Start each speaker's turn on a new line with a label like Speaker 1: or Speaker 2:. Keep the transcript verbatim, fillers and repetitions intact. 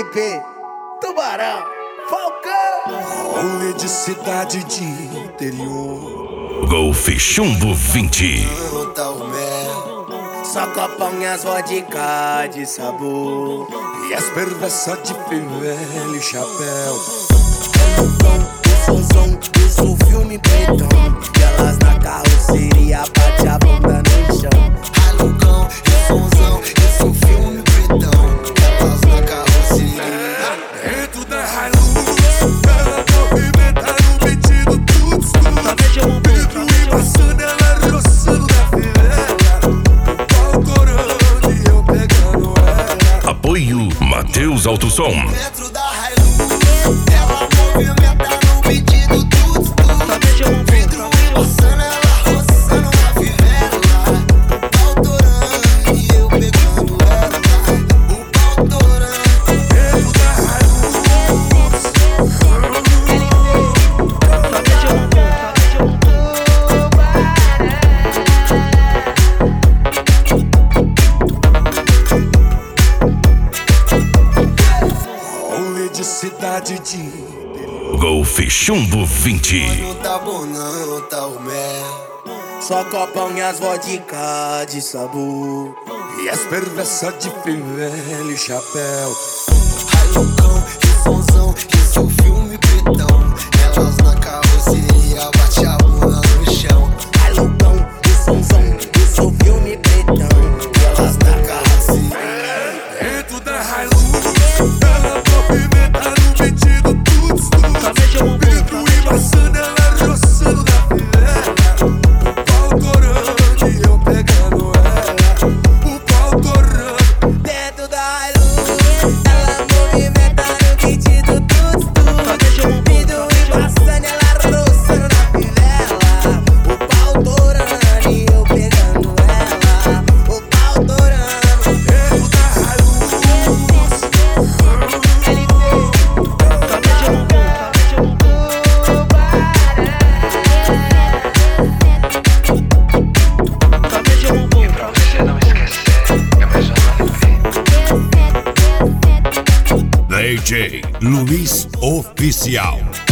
Speaker 1: Felipe, Tubarão, Falcão.
Speaker 2: Rolê de cidade de interior.
Speaker 3: Golf Chumbo vinte.
Speaker 1: Tá o mel, só copão e as vodka de sabor.
Speaker 2: E as perversas de fivela e chapéu.
Speaker 1: O sonzão, isso o filme pretão. E elas na carroceria bate a bunda no chão. Alucão, e sonzão, isso o filme pretão. E elas na carroceria.
Speaker 2: Dentro da Hilux, ela movimenta no metido tudo escuro. Vidro embaçando, ela roçando na fivela. Pau corando e eu pegando ela.
Speaker 3: Apoio Matheus Autosom.
Speaker 1: Dentro da Hilux, ela movimenta no metido tudo escuro. Vidro embaçando, ela roçando na fivela. Pau torando e eu pegando ela. O pau torando.
Speaker 2: Dentro da Hilux. Rolê de cidade de
Speaker 3: Golf Chumbo vinte.
Speaker 1: Não tá bom não, tá o mel. Só copão e as vodka de sabor.
Speaker 2: e as perversas de fivela e chapéu.
Speaker 1: Alucão, e sonzão, isso o filme pretão. Elas na carroceria bate a bunda no chão. Alucão, e sonzão, isso o filme pretão. Elas na carroceria.
Speaker 2: Dentro da Hilux, ela movimenta no metido tudo escuro. Vidro embaçando, ela roçando na fivela. O pau torando e eu pegando ela. O pau torando.
Speaker 1: Dentro da Hilux, ela movimenta no metido tudo escuro. Vidro embaçando, ela roçando na fivela. O pau torando e eu pegando ela. O pau torando.
Speaker 2: Dentro da Hilux.
Speaker 4: E pra você não esquecer, é mais uma vez.
Speaker 3: D J Luiz Oficial.